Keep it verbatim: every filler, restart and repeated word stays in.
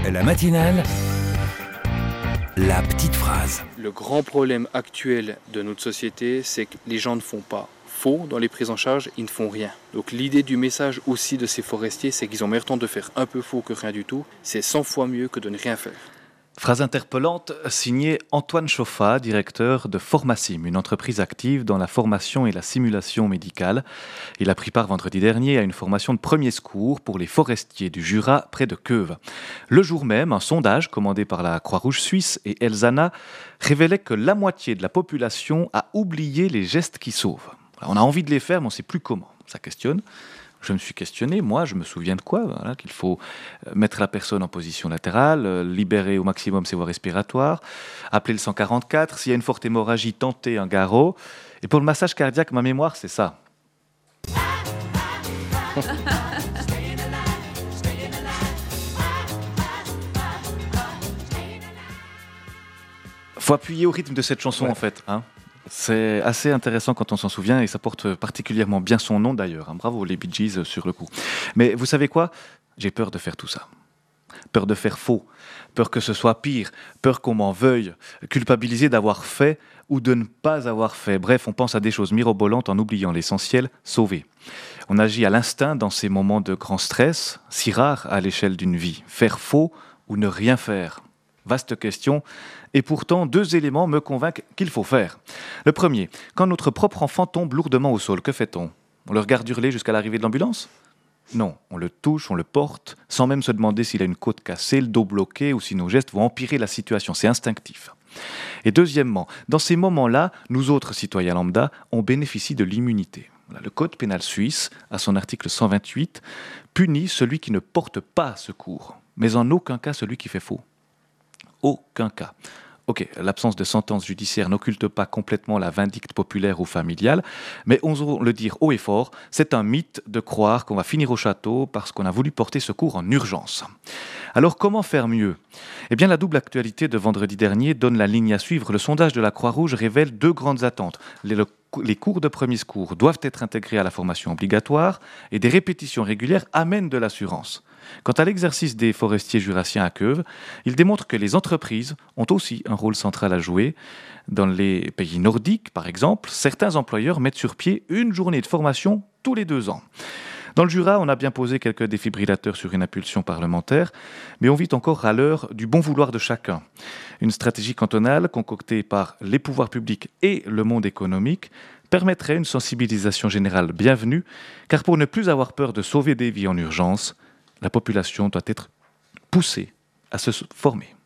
La matinale, la petite phrase. Le grand problème actuel de notre société, c'est que les gens ne font pas faux dans les prises en charge, ils ne font rien. Donc l'idée du message aussi de ces forestiers, c'est qu'ils ont meilleur temps de faire un peu faux que rien du tout. C'est cent fois mieux que de ne rien faire. Phrase interpellante signée Antoine Chauffat, directeur de Formasim, une entreprise active dans la formation et la simulation médicale. Il a pris part vendredi dernier à une formation de premiers secours pour les forestiers du Jura près de Keuve. Le jour même, un sondage commandé par la Croix-Rouge suisse et Elzana révélait que la moitié de la population a oublié les gestes qui sauvent. Alors, on a envie de les faire, mais on ne sait plus comment. Ça questionne. Je me suis questionné, moi, je me souviens de quoi voilà, qu'il faut mettre la personne en position latérale, libérer au maximum ses voies respiratoires, appeler le cent quarante-quatre, s'il y a une forte hémorragie, tenter un garrot. Et pour le massage cardiaque, ma mémoire, c'est ça. Faut appuyer au rythme de cette chanson, ouais. en fait, hein. C'est assez intéressant quand on s'en souvient et ça porte particulièrement bien son nom d'ailleurs. Bravo les Bee Gees sur le coup. Mais vous savez quoi ? J'ai peur de faire tout ça. Peur de faire faux. Peur que ce soit pire. Peur qu'on m'en veuille. Culpabilisé d'avoir fait ou de ne pas avoir fait. Bref, on pense à des choses mirobolantes en oubliant l'essentiel, sauver. On agit à l'instinct dans ces moments de grand stress, si rares à l'échelle d'une vie. Faire faux ou ne rien faire ? Vaste question, et pourtant deux éléments me convainquent qu'il faut faire. Le premier, quand notre propre enfant tombe lourdement au sol, que fait-on ? On le regarde hurler jusqu'à l'arrivée de l'ambulance ? Non, on le touche, on le porte, sans même se demander s'il a une côte cassée, le dos bloqué, ou si nos gestes vont empirer la situation, c'est instinctif. Et deuxièmement, dans ces moments-là, nous autres citoyens lambda, on bénéficie de l'immunité. Le Code pénal suisse, à son article cent vingt-huit, punit celui qui ne porte pas secours, mais en aucun cas celui qui fait faux. Aucun cas. Ok, l'absence de sentence judiciaire n'occulte pas complètement la vindicte populaire ou familiale, mais osons le dire haut et fort, c'est un mythe de croire qu'on va finir au château parce qu'on a voulu porter secours en urgence. Alors comment faire mieux ? Eh bien la double actualité de vendredi dernier donne la ligne à suivre. Le sondage de la Croix-Rouge révèle deux grandes attentes. Les, le, les cours de premiers secours doivent être intégrés à la formation obligatoire et des répétitions régulières amènent de l'assurance. Quant à l'exercice des forestiers jurassiens à Keuve, il démontre que les entreprises ont aussi un rôle central à jouer. Dans les pays nordiques, par exemple, certains employeurs mettent sur pied une journée de formation tous les deux ans. Dans le Jura, on a bien posé quelques défibrillateurs sur une impulsion parlementaire, mais on vit encore à l'heure du bon vouloir de chacun. Une stratégie cantonale concoctée par les pouvoirs publics et le monde économique permettrait une sensibilisation générale bienvenue, car pour ne plus avoir peur de sauver des vies en urgence, la population doit être poussée à se former.